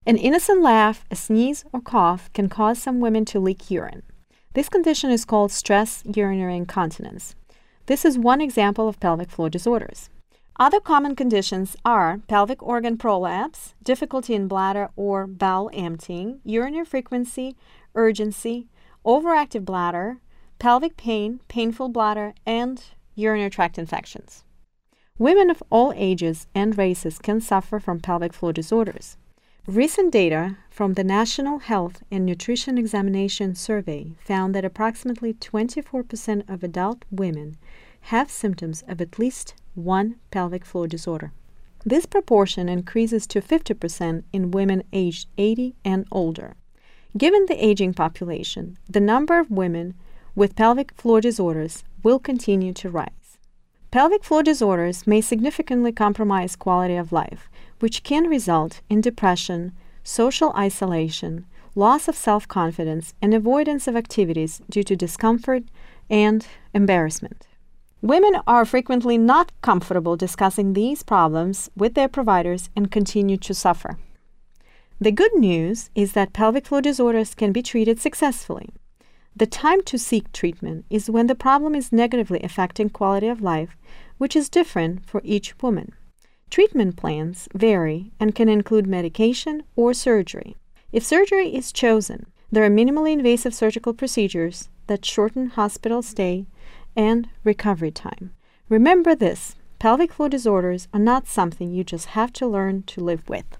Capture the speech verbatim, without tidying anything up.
An innocent laugh, a sneeze, or cough can cause some women to leak urine. This condition is called stress urinary incontinence. This is one example of pelvic floor disorders. Other common conditions are pelvic organ prolapse, difficulty in bladder or bowel emptying, urinary frequency, urgency, overactive bladder, pelvic pain, painful bladder, and urinary tract infections. Women of all ages and races can suffer from pelvic floor disorders. Recent data from the National Health and Nutrition Examination Survey found that approximately twenty-four percent of adult women have symptoms of at least one pelvic floor disorder. This proportion increases to fifty percent in women aged eighty and older. Given the aging population, the number of women with pelvic floor disorders will continue to rise. Pelvic floor disorders may significantly compromise quality of life, which can result in depression, social isolation, loss of self-confidence, and avoidance of activities due to discomfort and embarrassment. Women are frequently not comfortable discussing these problems with their providers and continue to suffer. The good news is that pelvic floor disorders can be treated successfully. The time to seek treatment is when the problem is negatively affecting quality of life, which is different for each woman. Treatment plans vary and can include medication or surgery. If surgery is chosen, there are minimally invasive surgical procedures that shorten hospital stay and recovery time. Remember this, pelvic floor disorders are not something you just have to learn to live with.